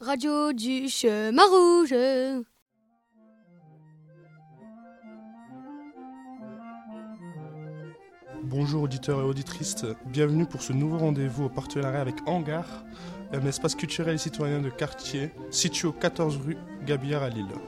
Radio du Chemin Rouge. Bonjour auditeurs et auditrices, bienvenue pour ce nouveau rendez-vous au partenariat avec Hangar, un espace culturel et citoyen de quartier situé au 14 rue Gabillard à Lille.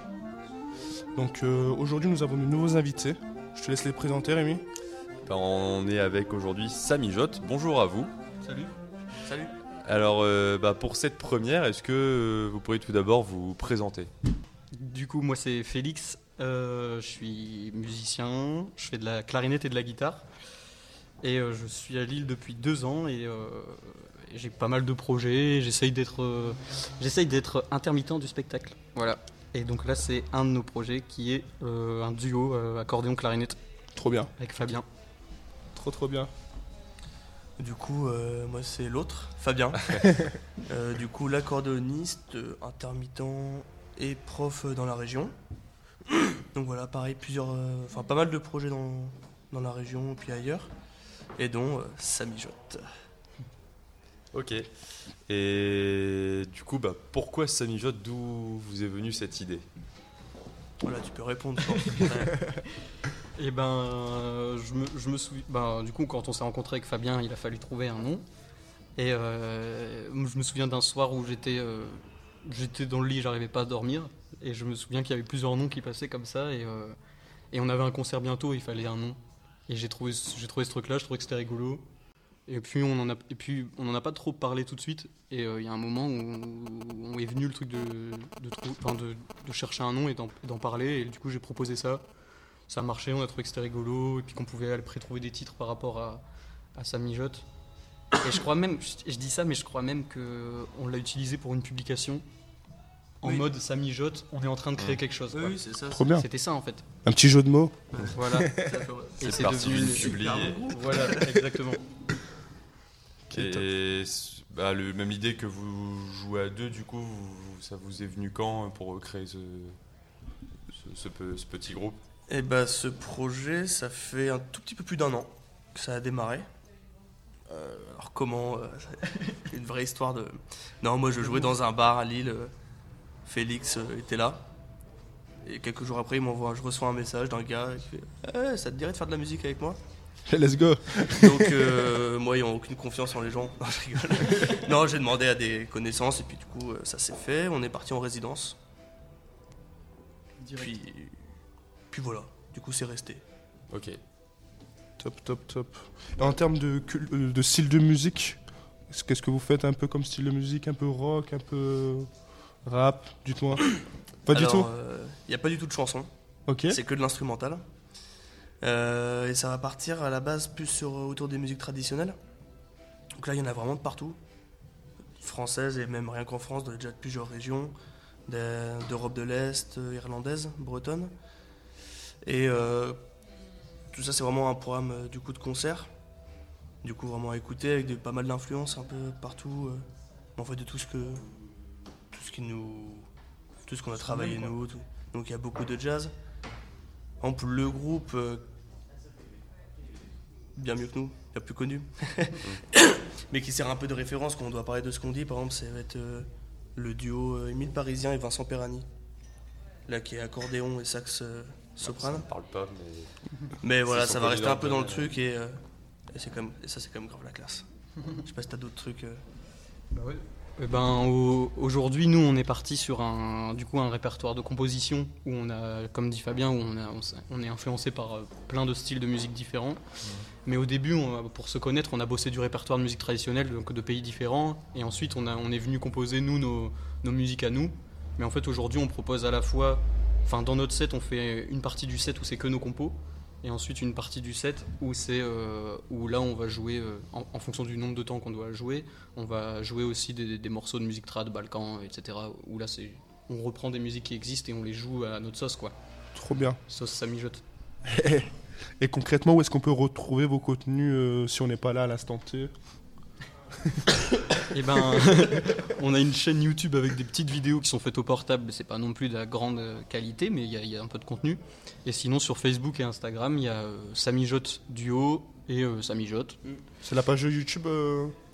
Donc aujourd'hui nous avons de nouveaux invités, je te laisse les présenter Rémi. On est avec aujourd'hui Samy Jotte, bonjour à vous. Salut. Alors pour cette première, est-ce que vous pourriez tout d'abord vous présenter ? Du coup, moi c'est Félix, je suis musicien, je fais de la clarinette et de la guitare. Et je suis à Lille depuis 2 ans et j'ai pas mal de projets, j'essaye d'être intermittent du spectacle. Voilà. Et donc là c'est un de nos projets qui est un duo accordéon-clarinette Trop bien. avec Fabien. Trop bien. Du coup, moi c'est l'autre, Fabien. Du coup, l'accordéoniste, intermittent et prof dans la région. Donc voilà, pareil, pas mal de projets dans la région puis ailleurs. Et dont Samy Jotte. Ok. Et du coup, pourquoi Samy Jotte ? D'où vous est venue cette idée ? Voilà, tu peux répondre. Je pense. Et je me souviens. Du coup, quand on s'est rencontré avec Fabien, il a fallu trouver un nom. Et je me souviens d'un soir où j'étais dans le lit, j'arrivais pas à dormir. Et je me souviens qu'il y avait plusieurs noms qui passaient comme ça. Et on avait un concert bientôt, il fallait un nom. Et j'ai trouvé ce truc-là, je trouvais que c'était rigolo. Et puis on en a pas trop parlé tout de suite. Et il y a un moment où est venu le truc de chercher un nom et d'en parler. Et du coup, j'ai proposé ça. Ça a marché, on a trouvé que c'était rigolo. Et puis qu'on pouvait après trouver des titres par rapport à Samy Jotte. Et je crois même, je dis ça, mais je crois même qu'on l'a utilisé pour une publication. En mode Samy Jotte, on est en train de créer quelque chose. Oui, c'est ça. Trop bien. C'était ça en fait. Un petit jeu de mots. Voilà. C'est parti devenu d'une publiée. Voilà, exactement. Et même l'idée que vous jouez à deux, du coup, ça vous est venu quand pour créer ce petit groupe ? Et ce projet, ça fait un tout petit peu plus d'1 an que ça a démarré. Alors comment une vraie histoire de... Non, moi je jouais dans un bar à Lille. Félix était là. Et quelques jours après, je reçois un message d'un gars qui fait ça te dirait de faire de la musique avec moi ? Let's go. Donc moi, ayant aucune confiance en les gens, non, je rigole. Non, j'ai demandé à des connaissances et puis du coup, ça s'est fait. On est parti en résidence. Puis voilà, du coup, c'est resté. Ok. Top. Et en termes de style de musique, qu'est-ce que vous faites un peu comme style de musique ? Un peu rock, un peu rap, dites-moi. Pas du tout ? Il n'y a pas du tout de chanson. Ok. C'est que de l'instrumental. Et ça va partir à la base plus autour des musiques traditionnelles. Donc là, il y en a vraiment de partout. Françaises et même rien qu'en France, déjà de plusieurs régions. D'Europe de l'Est, irlandaise, bretonne. Et tout ça, c'est vraiment un programme du coup de concert. Du coup, vraiment à écouter avec pas mal d'influences un peu partout. En fait, de tout ce qu'on a travaillé nous. Donc il y a beaucoup de jazz. Par exemple, le groupe, bien mieux que nous, il y a plus connu, mais qui sert un peu de référence quand on doit parler de ce qu'on dit. Par exemple, ça va être le duo Émile Parisien et Vincent Perani, là qui est accordéon et sax soprano. Ça ne parle pas, mais voilà, ça va rester un peu dans le domaine. truc et ça c'est quand même grave la classe. Je sais pas si t'as d'autres trucs. Aujourd'hui, nous, on est parti sur un répertoire de composition où on a, comme dit Fabien, où on est influencé par plein de styles de musique différents. Mais au début, pour se connaître, on a bossé du répertoire de musique traditionnelle, donc de pays différents. Et ensuite, on est venu composer, nous, nos musiques à nous. Mais en fait, aujourd'hui, on propose à la fois... dans notre set, on fait une partie du set où c'est que nos compos. Et ensuite, une partie du set où là, on va jouer, en fonction du nombre de temps qu'on doit jouer, on va jouer aussi des morceaux de musique trad, Balkan, etc. Où là, on reprend des musiques qui existent et on les joue à notre sauce, quoi. Trop bien. Sauce Samy Jotte. Et concrètement, où est-ce qu'on peut retrouver vos contenus si on n'est pas là à l'instant T ? On a une chaîne YouTube avec des petites vidéos qui sont faites au portable. C'est pas non plus de la grande qualité, mais il y a un peu de contenu. Et sinon, sur Facebook et Instagram, il y a Samy Jotte Duo et Samy Jotte. C'est la page YouTube Ouais.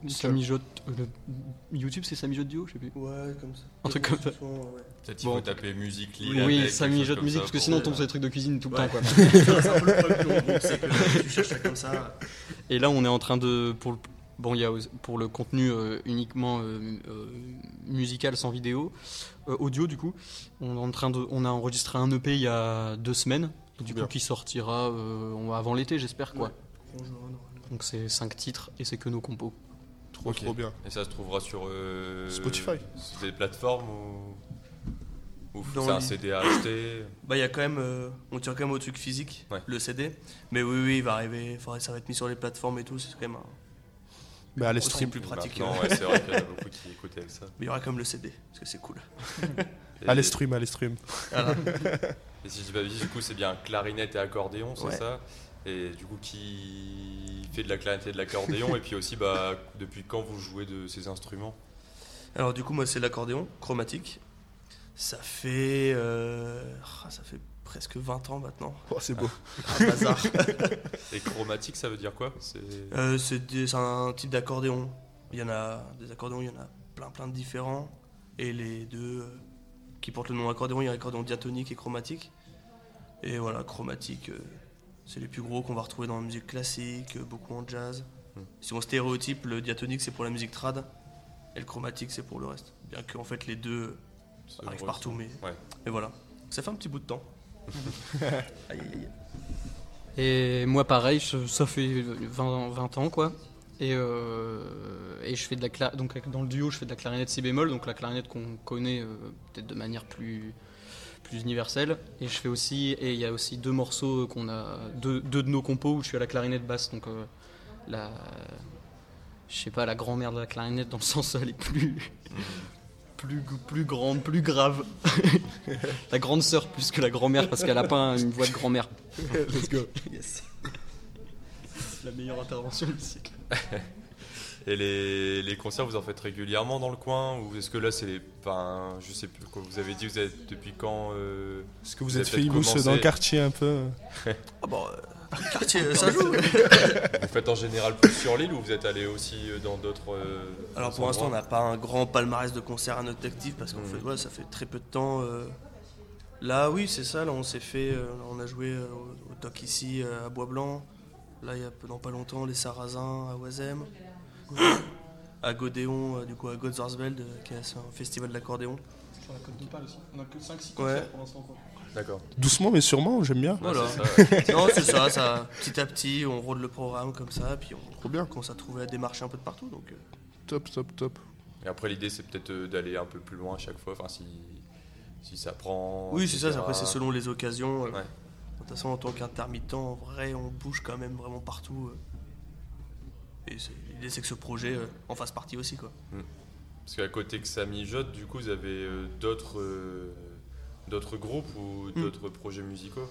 Ça mijote. YouTube, c'est ça mijote duo, je sais plus. Ouais, comme ça. Un truc comme ça. Ouais. Peut-être il Bon. faut taper musique libre. Oui, ça mijote musique, parce que sinon on tombe tombe sur des trucs de cuisine tout le temps, quoi. C'est un peu le problème du groupe, c'est que tu cherches ça comme ça. Et là, on est en train de. Il y a pour le contenu uniquement musical sans vidéo, audio du coup. On a enregistré un EP il y a 2 semaines, du coup qui sortira avant l'été, j'espère quoi. Ouais. Donc c'est 5 titres et c'est que nos compos. Trop bien. Et ça se trouvera sur Spotify. Sur des plateformes ou Dans c'est un les- CD à acheter. Bah, il y a quand même. On tient quand même au truc physique, Ouais. le CD. Mais oui, il va arriver. Ça va être mis sur les plateformes et tout. C'est quand même Mais allez, aussi stream. plus pratique. Maintenant, ouais, c'est vrai qu'il y en a beaucoup qui écoutent avec ça. Mais il y aura quand même le CD, parce que c'est cool. Et, Allez, stream. Voilà. et si je dis pas de bêtises, du coup, c'est bien clarinette et accordéon, c'est Ouais. ça. Et du coup, qui fait de la clarinette et de l'accordéon et puis aussi, depuis quand vous jouez de ces instruments? Alors, du coup, moi, c'est l'accordéon chromatique. Ça fait presque 20 ans maintenant. Oh, c'est beau. Un bazar. Et chromatique, ça veut dire quoi? C'est C'est un type d'accordéon. Il y en a des accordéons, il y en a plein de différents. Et les deux qui portent le nom accordéon, il y a l'accordéon diatonique et chromatique. Et voilà, chromatique, c'est les plus gros qu'on va retrouver dans la musique classique, beaucoup en jazz. Si on stéréotype, le diatonique c'est pour la musique trad et le chromatique c'est pour le reste. Bien que en fait les deux se arrivent ressemble. partout, mais voilà. Ça fait un petit bout de temps. Aïe, aïe, aïe. Et moi pareil, ça fait 20 ans quoi. Et je fais de la donc dans le duo je fais de la clarinette si bémol, donc la clarinette qu'on connaît peut-être de manière plus universelle. Et je fais aussi, et il y a aussi 2 morceaux qu'on a, deux de nos compos où je suis à la clarinette basse, donc je sais pas, la grand-mère de la clarinette dans le sens elle est plus grande, plus grave. La grande sœur plus que la grand-mère parce qu'elle a pas une voix de grand-mère. Let's go. Yes. La meilleure intervention du cycle. Et les concerts, vous en faites régulièrement dans le coin? Ou est-ce que là, je sais plus quoi vous avez dit, vous êtes depuis quand Est-ce que vous Vous êtes avez peut-être famous commencé- dans le quartier un peu? Ah bon, le quartier, ça joue. Vous faites en général plus sur l'île ou vous êtes allé aussi dans d'autres Alors pour l'instant, on n'a pas un grand palmarès de concerts à notre actif parce qu'en Mhm. fait, ça fait très peu de temps. Là, oui, c'est ça. Là, on s'est fait, on a joué au Doc ici à Bois-Blanc. Là, il y a dans pas longtemps, les Sarrasins à Oisem, à Godéon, du coup à Godzorsveld, qui est un festival d'accordéon. Sur la côte d'Opale aussi. On a que 5-6 Ouais. pour l'instant quoi. D'accord. Doucement mais sûrement, j'aime bien. Voilà. Ouais, c'est ça. Non, c'est ça. Petit à petit, on rôde le programme comme ça, puis on Trop bien. commence à trouver à démarcher un peu de partout. Donc, Top. Et après, l'idée, c'est peut-être d'aller un peu plus loin à chaque fois, enfin, si ça prend. oui, c'est ça. etc. Après, c'est selon les occasions. Ouais. De toute façon, en tant qu'intermittent, en vrai, on bouge quand même vraiment partout. Et l'idée, c'est que ce projet en fasse partie aussi, quoi. Parce qu'à côté que ça mijote, du coup, vous avez d'autres groupes ou d'autres projets musicaux?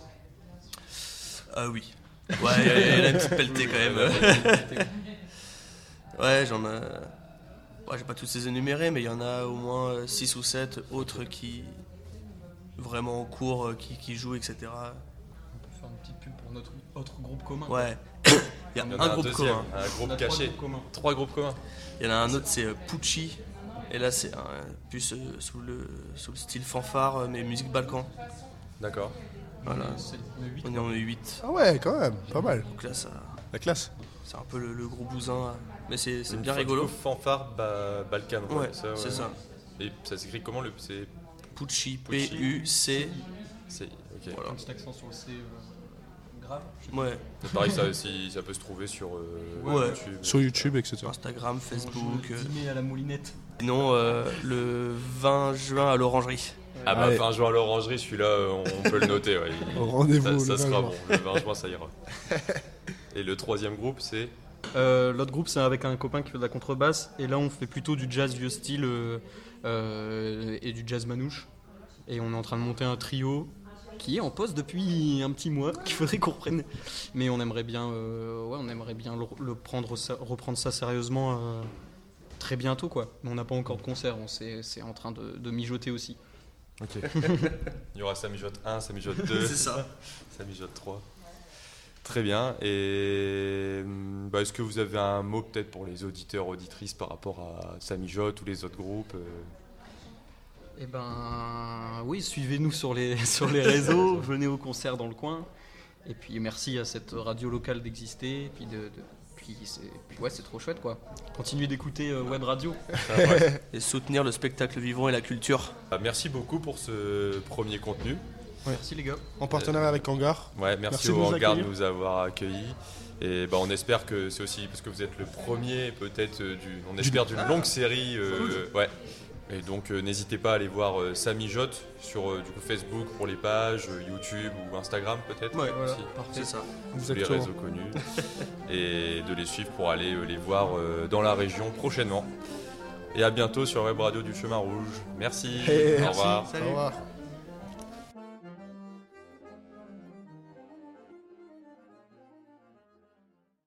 Ah oui. Ouais, il y a une petite pelletée quand même. Ouais, j'en ai. Ouais, j'ai pas tous les énumérés, mais il y en a au moins 6 ou 7 autres qui. Vraiment en cours, qui jouent, etc. On peut faire une petite pub pour notre autre groupe commun. Ouais. Il y a Il y en un a groupe deuxième, commun. un On groupe a 3 caché. groupes communs. 3 groupes communs. Il y en a un autre, c'est Pucci. Et là, c'est plus sous le style fanfare, mais musique balkan. D'accord. Voilà. On est 8. On est 8. Ah ouais, quand même, pas mal. Donc là, La classe. c'est un peu le gros bousin. Mais c'est Une bien fois, du rigolo. coup, fanfare Balkan. Ouais, ça, ouais. c'est ça. Et ça s'écrit comment c'est Pucci, Pucci. P-U-C. ok. Voilà. Un petit accent sur le C grave. Je sais Ouais. Et pareil, ça peut se trouver sur Ouais. YouTube. Sur YouTube, etc. Instagram, pas. Facebook. Je dîner à la moulinette. Sinon, le 20 juin à l'Orangerie. Ah bah, Allez. fin juin à l'Orangerie, celui-là, on peut le noter. Ouais. Rendez-vous Ça le sera 20 bon. Le 20 juin, ça ira. Et le troisième groupe, c'est L'autre groupe, c'est avec un copain qui fait de la contrebasse. Et là, on fait plutôt du jazz vieux style et du jazz manouche. Et on est en train de monter un trio qui est en poste depuis un petit mois, qu'il faudrait qu'on reprenne. Mais on aimerait bien, reprendre ça sérieusement très bientôt, quoi. Mais on n'a pas encore de concert, c'est en train de mijoter aussi. Ok. Il y aura ça mijote 1, ça mijote 2, C'est ça. ça mijote 3. Très bien. Et est-ce que vous avez un mot peut-être pour les auditeurs, auditrices par rapport à Samijotte ou les autres groupes Eh ben oui, suivez-nous sur les réseaux, venez au concert dans le coin. Et puis merci à cette radio locale d'exister. Et puis c'est trop chouette quoi. Continuez d'écouter Web Radio. Et soutenir le spectacle vivant et la culture. Merci beaucoup pour ce premier contenu. Merci les gars. En partenariat avec Hangar. Ouais, Merci merci de au nous Hangar de accueillir. nous avoir accueillis. Et on espère que c'est aussi parce que vous êtes le premier peut-être d'une longue série. Ouais. Et donc n'hésitez pas à aller voir Samijotte sur du coup, Facebook pour les pages, YouTube ou Instagram peut-être Ouais, aussi. C'est ça. Tous les réseaux connus. Et de les suivre pour aller les voir dans la région prochainement. Et à bientôt sur Web Radio du Chemin Rouge. Merci. Au revoir. Salut. Au revoir.